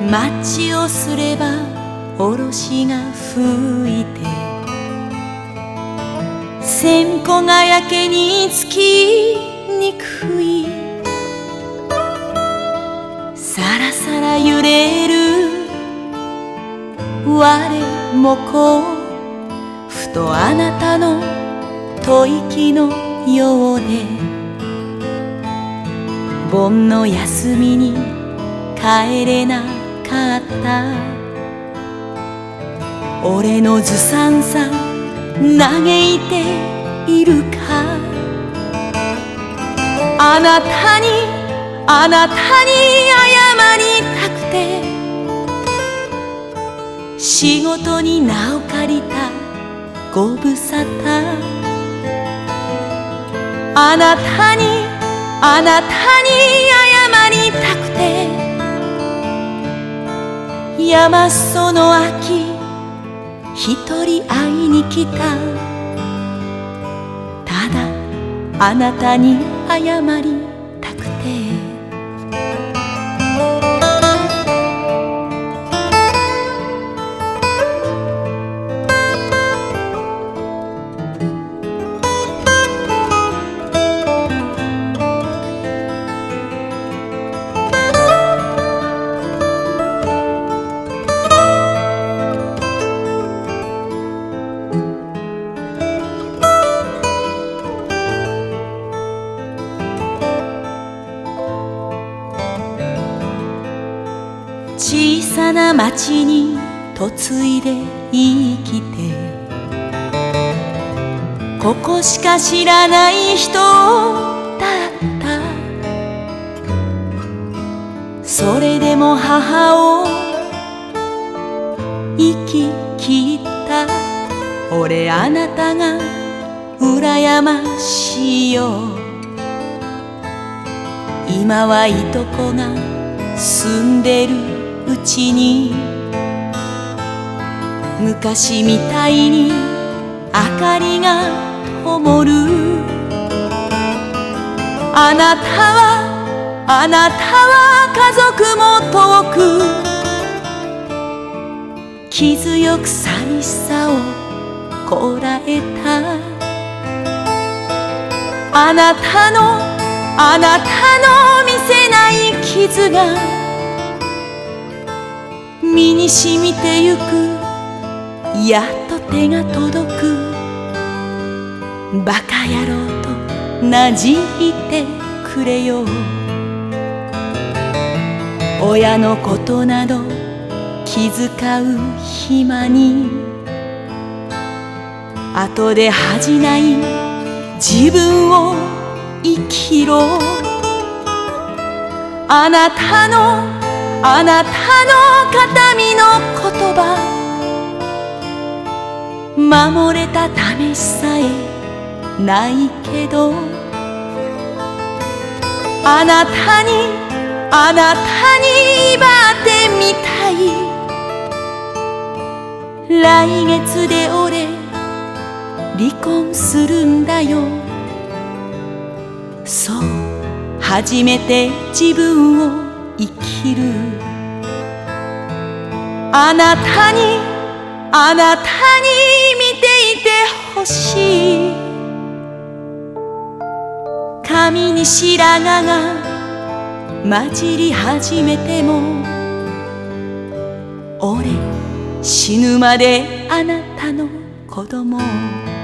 街をすればおろしが吹いて、線香がやけにつきにくい、さらさら揺れる我もこう、ふとあなたの吐息のようで、盆の休みに帰れなかった。俺のずさんさ嘆いているか。あなたに謝りたくて、仕事に名を借りたご無沙汰。あなたに謝りたくて、山裾の秋一人会いに来た。ただあなたに謝りたくて。小さな町に嫁いで生きて、ここしか知らない人だった。それでも母を生き切った。俺あなたが羨ましいよ。今はいとこが住んでるうちに、昔みたいに明かりが灯る。あなたは家族も遠く、気強く寂しさをこらえた。あなたの見せない傷が身に染みてゆく。やっと手が届く。バカ野郎となじいてくれよ。親のことなど気遣う暇に、後で恥じない自分を生きろ。あなたの形見の言葉、守れた試しさえないけど、あなたに威張ってみたい。来月で俺離婚するんだよ。そう初めて自分を生きる。あなたに見ていてほしい。髪に白髪が混じり始めても、俺死ぬまであなたの子供。